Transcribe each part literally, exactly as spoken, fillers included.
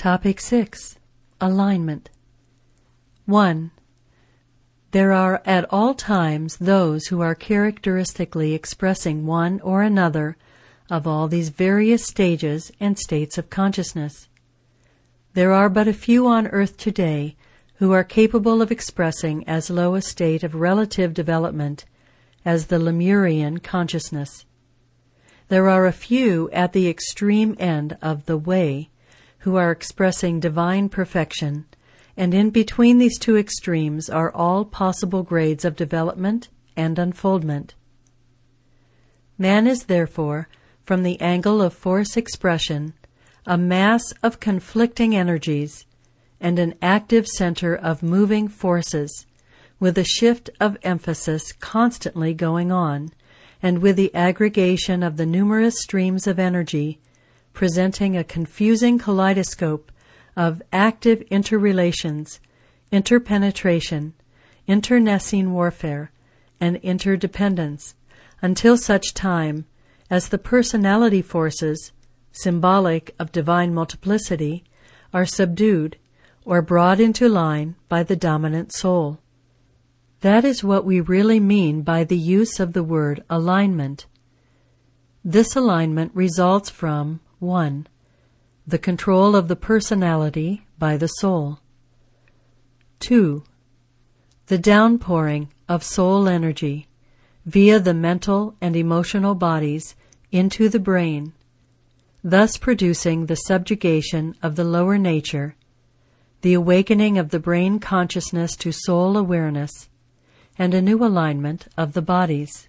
Topic six. Alignment. one. There are at all times those who are characteristically expressing one or another of all these various stages and states of consciousness. There are but a few on earth today who are capable of expressing as low a state of relative development as the Lemurian consciousness. There are a few at the extreme end of the way who are expressing divine perfection, and in between these two extremes are all possible grades of development and unfoldment. Man is therefore, from the angle of force expression, a mass of conflicting energies and an active center of moving forces, with a shift of emphasis constantly going on, and with the aggregation of the numerous streams of energy, presenting a confusing kaleidoscope of active interrelations, interpenetration, internecine warfare, and interdependence, until such time as the personality forces, symbolic of divine multiplicity, are subdued or brought into line by the dominant soul. That is what we really mean by the use of the word alignment. This alignment results from one. The control of the personality by the soul. two. The downpouring of soul energy via the mental and emotional bodies into the brain, thus producing the subjugation of the lower nature, the awakening of the brain consciousness to soul awareness, and a new alignment of the bodies.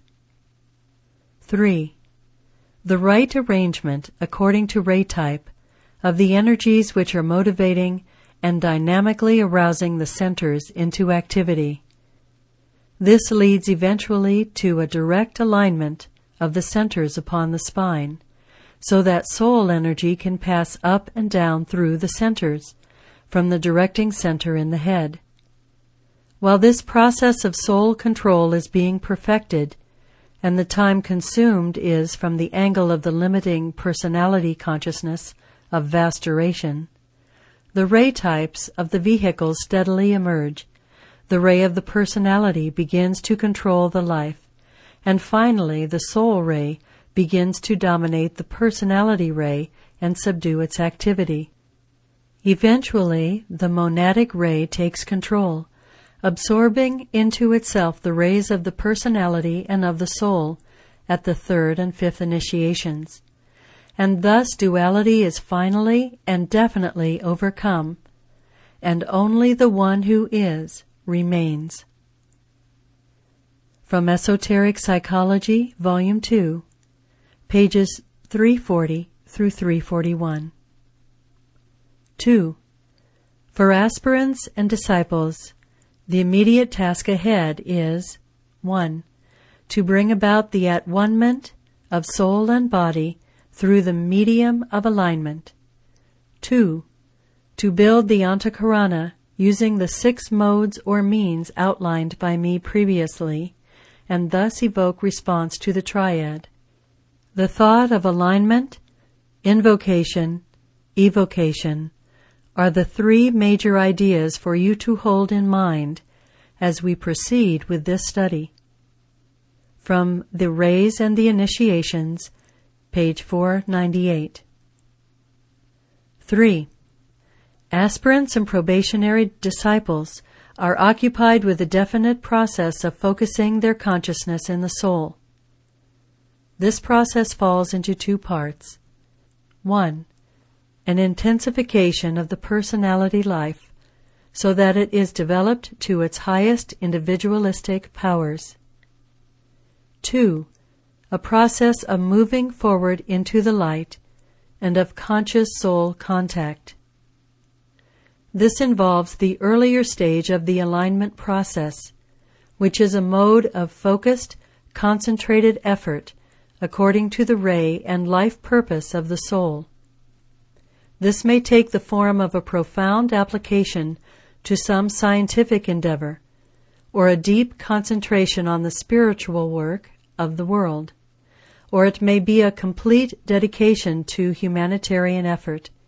three. The right arrangement, according to ray type, of the energies which are motivating and dynamically arousing the centers into activity. This leads eventually to a direct alignment of the centers upon the spine, so that soul energy can pass up and down through the centers, from the directing center in the head. While this process of soul control is being perfected, and the time consumed is from the angle of the limiting personality consciousness of vast duration, the ray types of the vehicles steadily emerge, the ray of the personality begins to control the life, and finally the soul ray begins to dominate the personality ray and subdue its activity. Eventually, the monadic ray takes control, absorbing into itself the rays of the personality and of the soul at the third and fifth initiations, and thus duality is finally and definitely overcome, and only the one who is remains. From Esoteric Psychology, Volume two, pages three forty through three forty-one. two. For aspirants and disciples, the immediate task ahead is one. To bring about the at-one-ment of soul and body through the medium of alignment. two. To build the Antakarana using the six modes or means outlined by me previously, and thus evoke response to the triad. The thought of alignment, invocation, evocation are the three major ideas for you to hold in mind as we proceed with this study. From The Rays and the Initiations, page four ninety-eight. three. Aspirants and probationary disciples are occupied with a definite process of focusing their consciousness in the soul. This process falls into two parts. one. An intensification of the personality life so that it is developed to its highest individualistic powers. two. A process of moving forward into the light and of conscious soul contact. This involves the earlier stage of the alignment process, which is a mode of focused, concentrated effort according to the ray and life purpose of the soul. This may take the form of a profound application to some scientific endeavor, or a deep concentration on the spiritual work of the world, or it may be a complete dedication to humanitarian effort.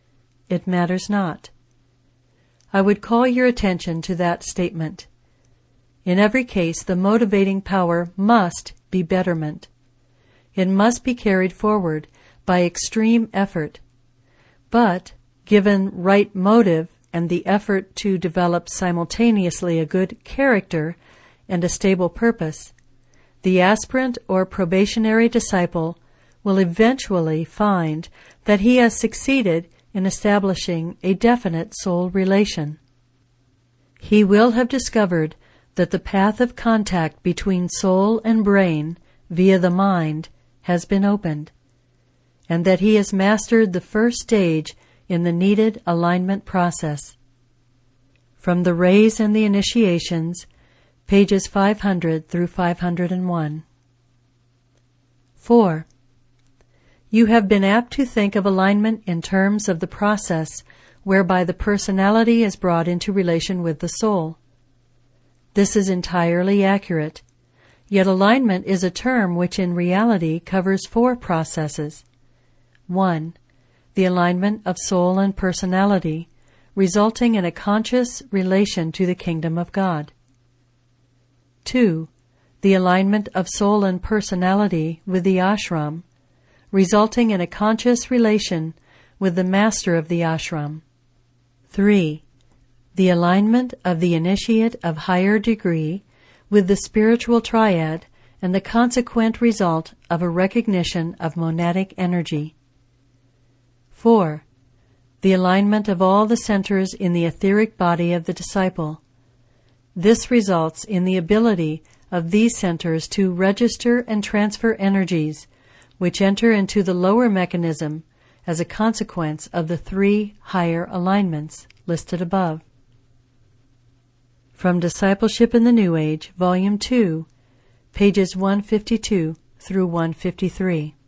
it matters not. I would call your attention to that statement. In every case, the motivating power must be betterment. It must be carried forward by extreme effort. But, given right motive and the effort to develop simultaneously a good character and a stable purpose, the aspirant or probationary disciple will eventually find that he has succeeded in establishing a definite soul relation. He will have discovered that the path of contact between soul and brain via the mind has been opened, and that he has mastered the first stage in the needed alignment process. From the Rays and the Initiations, pages five hundred through five hundred one. four. You have been apt to think of alignment in terms of the process whereby the personality is brought into relation with the soul. This is entirely accurate, yet alignment is a term which in reality covers four processes. one. The alignment of soul and personality, resulting in a conscious relation to the kingdom of God. two. The alignment of soul and personality with the ashram, resulting in a conscious relation with the master of the ashram. three. The alignment of the initiate of higher degree with the spiritual triad and the consequent result of a recognition of monadic energy. four. The alignment of all the centers in the etheric body of the disciple. This results in the ability of these centers to register and transfer energies which enter into the lower mechanism as a consequence of the three higher alignments listed above. From Discipleship in the New Age, Volume two, pages one fifty-two through one fifty-three.